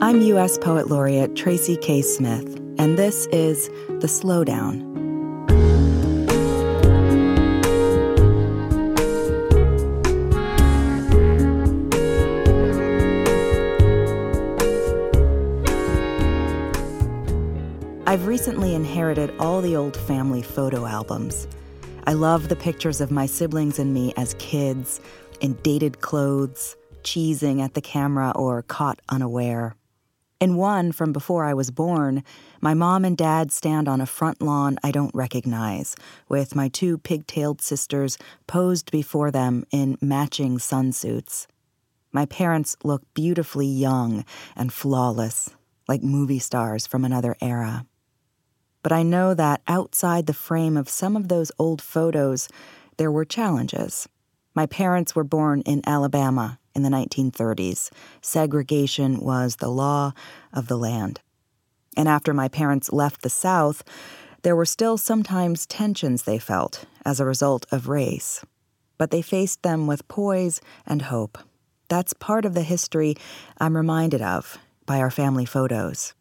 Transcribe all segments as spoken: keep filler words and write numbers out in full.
I'm U S Poet Laureate Tracy K. Smith, and this is The Slowdown. I've recently inherited all the old family photo albums. I love the pictures of my siblings and me as kids, in dated clothes, cheesing at the camera or caught unaware. In one from before I was born, my mom and dad stand on a front lawn I don't recognize, with my two pigtailed sisters posed before them in matching sunsuits. My parents look beautifully young and flawless, like movie stars from another era. But I know that outside the frame of some of those old photos, there were challenges. My parents were born in Alabama in the nineteen thirties. Segregation was the law of the land. And after my parents left the South, there were still sometimes tensions they felt as a result of race. But they faced them with poise and hope. That's part of the history I'm reminded of by our family photos.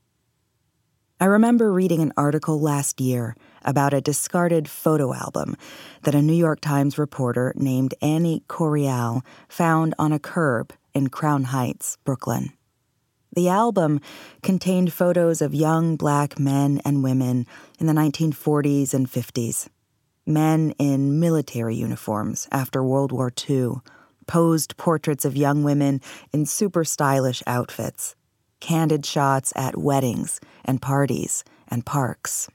I remember reading an article last year about a discarded photo album that a New York Times reporter named Annie Corial found on a curb in Crown Heights, Brooklyn. The album contained photos of young black men and women in the nineteen forties and fifties. Men in military uniforms after World War Two, posed portraits of young women in super stylish outfits, candid shots at weddings and parties and parks.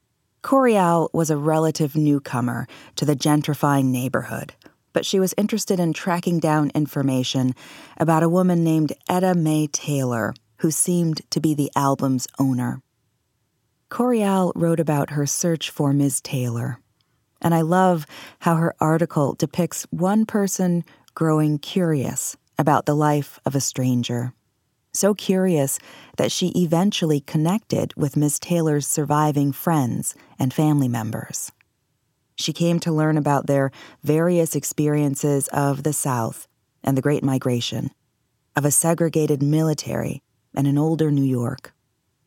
Corial was a relative newcomer to the gentrifying neighborhood, but she was interested in tracking down information about a woman named Etta Mae Taylor, who seemed to be the album's owner. Corial wrote about her search for Miz Taylor, and I love how her article depicts one person growing curious about the life of a stranger. So curious that she eventually connected with Miz Taylor's surviving friends and family members. She came to learn about their various experiences of the South and the Great Migration, of a segregated military and an older New York.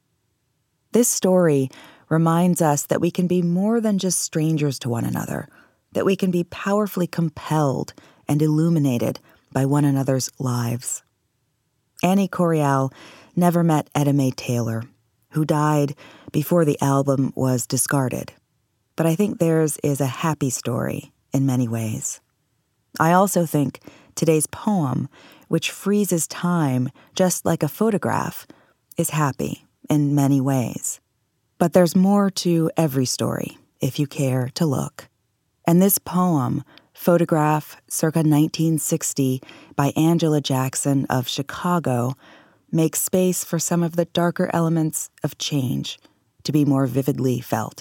This story reminds us that we can be more than just strangers to one another, that we can be powerfully compelled and illuminated by one another's lives. Annie Corial never met Etta Mae Taylor, who died before the album was discarded. But I think theirs is a happy story in many ways. I also think today's poem, which freezes time just like a photograph, is happy in many ways. But there's more to every story, if you care to look. And this poem, Photograph, circa nineteen sixty, by Angela Jackson of Chicago, makes space for some of the darker elements of change to be more vividly felt.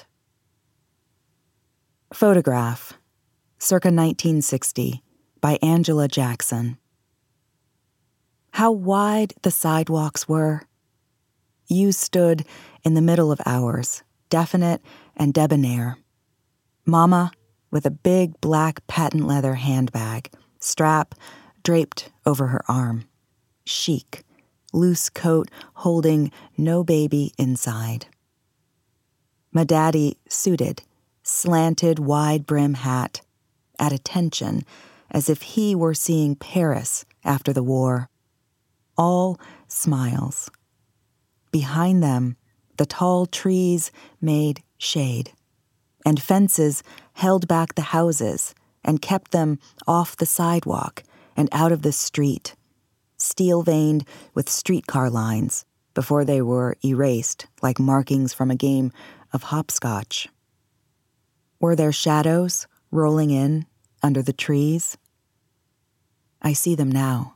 Photograph, circa nineteen sixty, by Angela Jackson. How wide the sidewalks were. You stood in the middle of ours, definite and debonair. Mama, with a big black patent leather handbag, strap draped over her arm. Chic, loose coat holding no baby inside. My daddy suited, slanted wide brim hat, at attention as if he were seeing Paris after the war. All smiles. Behind them, the tall trees made shade, and fences held back the houses and kept them off the sidewalk and out of the street, steel-veined with streetcar lines before they were erased like markings from a game of hopscotch. Were there shadows rolling in under the trees? I see them now.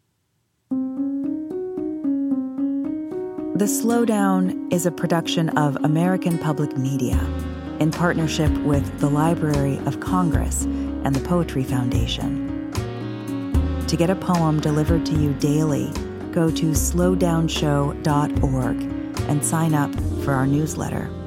The Slowdown is a production of American Public Media in partnership with the Library of Congress and the Poetry Foundation. To get a poem delivered to you daily, go to slowdownshow dot org and sign up for our newsletter.